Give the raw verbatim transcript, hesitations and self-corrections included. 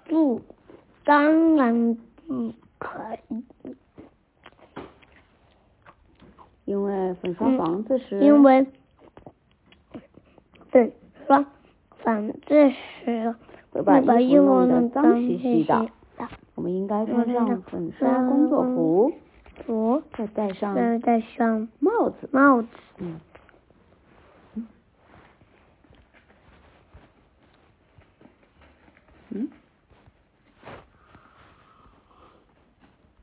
不，当然不可以。 因为粉刷房子时， 嗯、因为粉刷房子时会把衣服弄得脏兮兮的。 的我们应该穿上粉刷工作服， 服， 再戴上再戴上帽子。 帽子。 嗯。